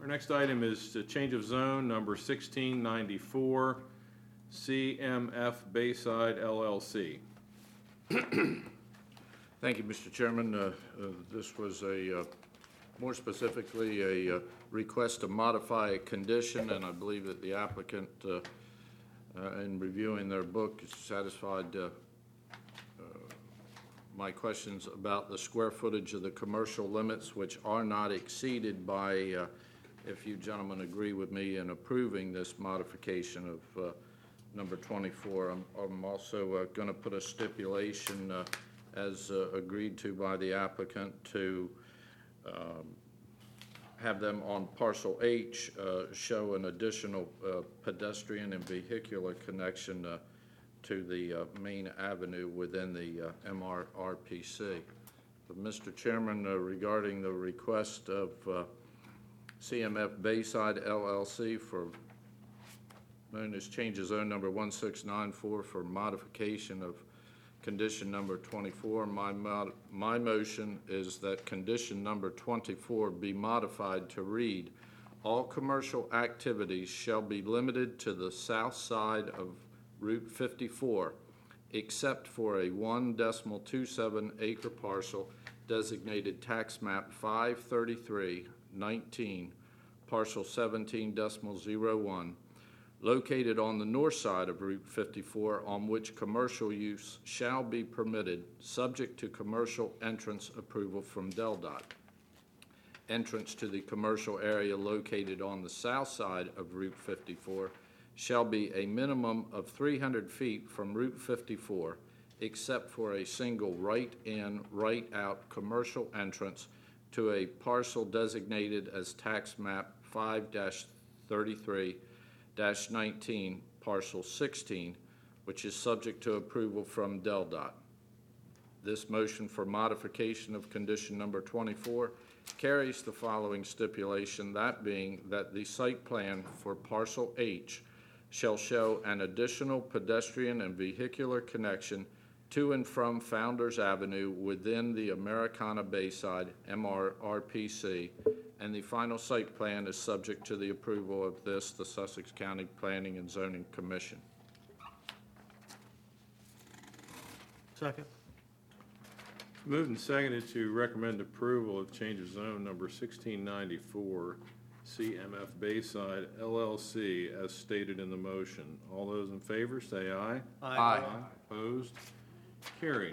Our next item is the change of zone number 1694, CMF Bayside LLC. Thank you, Mr. Chairman. This was more specifically a request to modify a condition, and I believe that the applicant, in reviewing their book, is satisfied my questions about the square footage of the commercial limits, which are not exceeded by, if you gentlemen agree with me in approving this modification of number 24. I'm also going to put a stipulation as agreed to by the applicant to have them on parcel H show an additional pedestrian and vehicular connection to the main avenue within the MRRPC. But Mr. Chairman, regarding the request of CMF Bayside LLC for known as change of zone number 1694 for modification of condition number 24, my motion is that condition number 24 be modified to read, all commercial activities shall be limited to the south side of Route 54, except for a 1.27 acre parcel designated tax map 533-19, parcel 17.01, located on the north side of Route 54, on which commercial use shall be permitted, subject to commercial entrance approval from DelDOT. Entrance to the commercial area located on the south side of Route 54 shall be a minimum of 300 feet from Route 54, except for a single right-in, right-out commercial entrance to a parcel designated as tax map 5-33-19, parcel 16, which is subject to approval from DelDOT. This motion for modification of condition number 24 carries the following stipulation, that being that the site plan for parcel H shall show an additional pedestrian and vehicular connection to and from Founders Avenue within the Americana Bayside MRRPC, and the final site plan is subject to the approval of the Sussex County Planning and Zoning Commission. Second. Moved and seconded to recommend approval of change of zone number 1694, CMF Bayside LLC, as stated in the motion. All those in favor say aye. Aye. Opposed? Carried.